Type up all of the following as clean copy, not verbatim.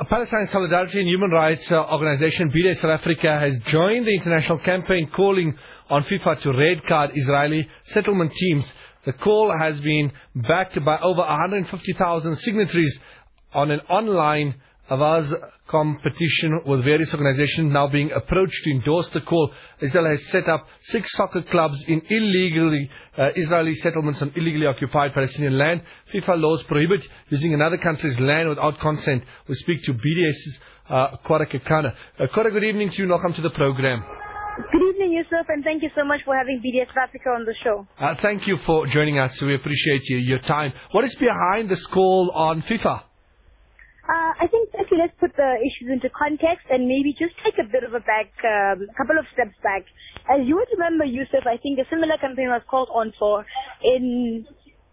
Palestine Solidarity and Human Rights Organization BDS South Africa has joined the international campaign calling on FIFA to red card Israeli settlement teams. The call has been backed by over 150,000 signatories on an online Avaz competition, with various organizations now being approached to endorse the call. Israel has set up 6 soccer clubs in illegally Israeli settlements on illegally occupied Palestinian land. FIFA laws prohibit using another country's land without consent. We speak to BDS's Kwara Kekana. Kwara, good evening to you and welcome to the program. Good evening, Yusuf, and thank you so much for having BDS South Africa on the show. Thank you for joining us. We appreciate your time. What is behind this call on FIFA? I think actually let's put the issues into context and maybe just take a bit of a couple of steps back. As you would remember, Yusuf, I think a similar campaign was called on for in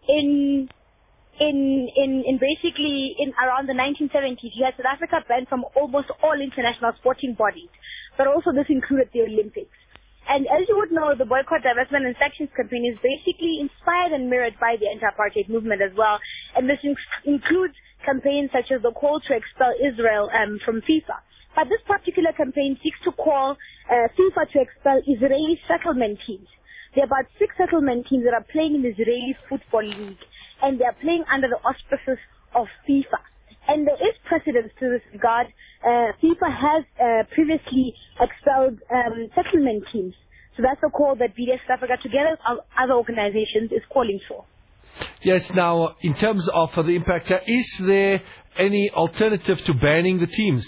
around the 1970s. You had South Africa banned from almost all international sporting bodies, but also this included the Olympics. And as you would know, the boycott, divestment and sanctions campaign is basically inspired and mirrored by the anti-apartheid movement as well. And this includes campaigns such as the call to expel Israel from FIFA. But this particular campaign seeks to call FIFA to expel Israeli settlement teams. There are about 6 settlement teams that are playing in the Israeli Football League, and they are playing under the auspices of FIFA. And there is precedence to this regard. FIFA has previously expelled settlement teams. So that's a call that BDS South Africa, together with other organizations, is calling for. Yes, now, in terms of the impact, is there any alternative to banning the teams?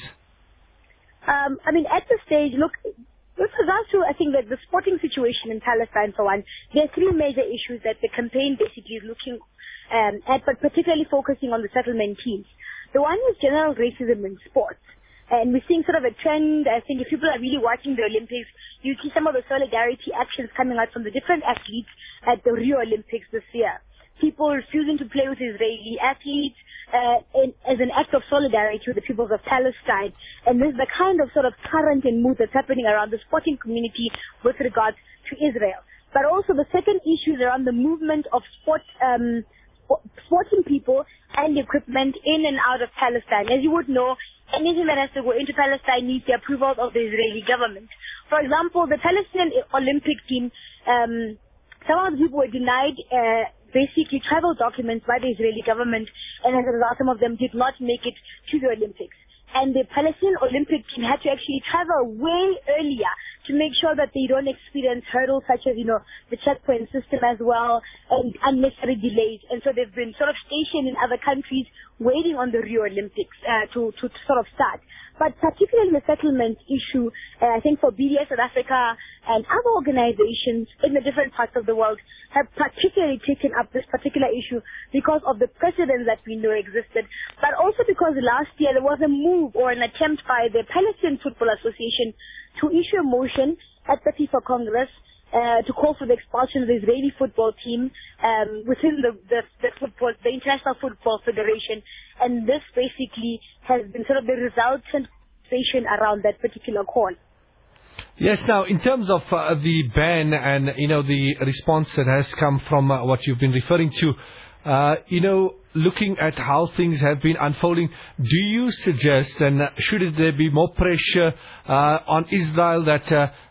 At this stage, look, with regards to, I think, that the sporting situation in Palestine, for one, there are 3 major issues that the campaign basically is looking at, but particularly focusing on the settlement teams. The one is general racism in sports. And we're seeing sort of a trend. I think if people are really watching the Olympics, you see some of the solidarity actions coming out from the different athletes at the Rio Olympics this year. People refusing to play with Israeli athletes as an act of solidarity with the peoples of Palestine. And this is the kind of sort of current and mood that's happening around the sporting community with regards to Israel. But also the second issue is around the movement of sporting people and equipment in and out of Palestine. As you would know, anything that has to go into Palestine needs the approval of the Israeli government. For example, the Palestinian Olympic team, some of the people were denied basically travel documents by the Israeli government, and as a result, some of them did not make it to the Olympics. And the Palestinian Olympic team had to actually travel way earlier to make sure that they don't experience hurdles such as, the checkpoint system as well, and unnecessary delays. And so they've been sort of stationed in other countries waiting on the Rio Olympics to sort of start. But particularly the settlement issue, I think for BDS South Africa and other organizations in the different parts of the world have particularly taken up this particular issue because of the precedents that we know existed, but also because last year there was a move or an attempt by the Palestinian Football Association to issue a motion at the FIFA Congress to call for the expulsion of the Israeli football team within the International Football Federation. And this basically has been sort of the resultant conversation around that particular call. Yes, now, in terms of the ban and, the response that has come from what you've been referring to, looking at how things have been unfolding, do you suggest, and should there be more pressure on Israel that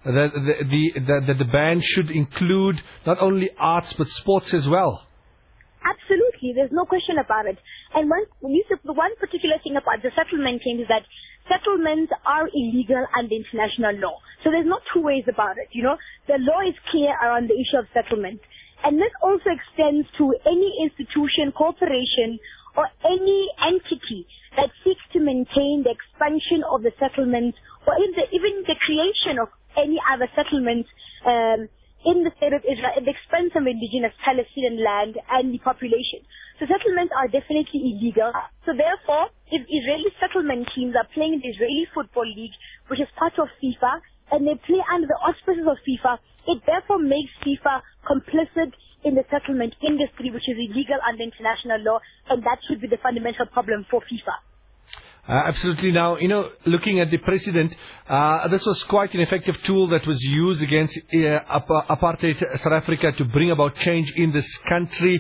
the ban should include not only arts but sports as well? Absolutely, there's no question about it. And one particular thing about the settlement team is that settlements are illegal under international law. So there's not 2 ways about it, The law is clear around the issue of settlement. And this also extends to any institution, corporation, or any entity that seeks to maintain the expansion of the settlement or even the creation of any other settlement in the state of Israel at the expense of indigenous Palestinian land and the population. So settlements are definitely illegal. So therefore, if Israeli settlement teams are playing in the Israeli Football League, which is part of FIFA, and they play under the auspices of FIFA, it therefore makes FIFA complicit in the settlement industry, which is illegal under international law, and that should be the fundamental problem for FIFA. Absolutely. Now, looking at the precedent, this was quite an effective tool that was used against apartheid South Africa to bring about change in this country.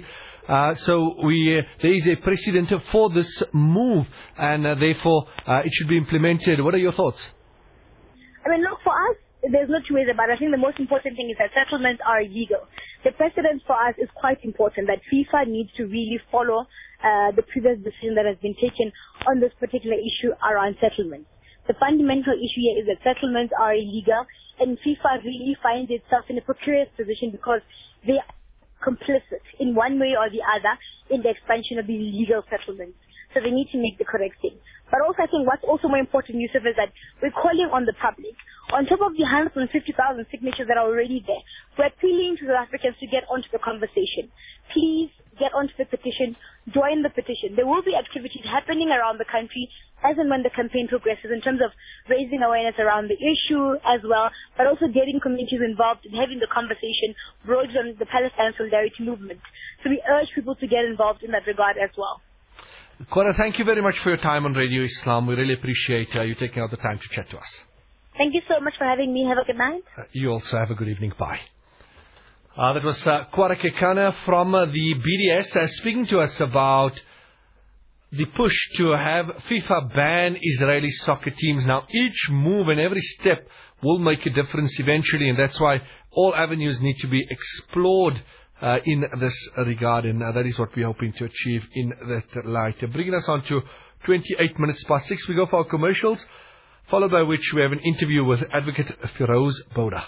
So there is a precedent for this move, and therefore it should be implemented. What are your thoughts? I mean, look, for us, there's no two ways about it. I think the most important thing is that settlements are illegal. The precedent for us is quite important, that FIFA needs to really follow the previous decision that has been taken on this particular issue around settlements. The fundamental issue here is that settlements are illegal, and FIFA really finds itself in a precarious position because they are complicit in one way or the other in the expansion of these illegal settlements. So they need to make the correct thing. But also, I think what's also more important, Yusuf, is that we're calling on the public. On top of the 150,000 signatures that are already there, we're appealing to South Africans to get onto the conversation. Please get onto the petition, join the petition. There will be activities happening around the country as and when the campaign progresses in terms of raising awareness around the issue as well, but also getting communities involved and having the conversation broadened on the Palestine Solidarity Movement. So we urge people to get involved in that regard as well. Kwara, thank you very much for your time on Radio Islam. We really appreciate you taking out the time to chat to us. Thank you so much for having me. Have a good night. You also have a good evening. Bye. That was Kwara Kekana from the BDS speaking to us about the push to have FIFA ban Israeli soccer teams. Now, each move and every step will make a difference eventually, and that's why all avenues need to be explored in this regard, and that is what we're hoping to achieve in that light. Bringing us on to 28 minutes past 6, we go for our commercials, followed by which we have an interview with Advocate Firoz Boda.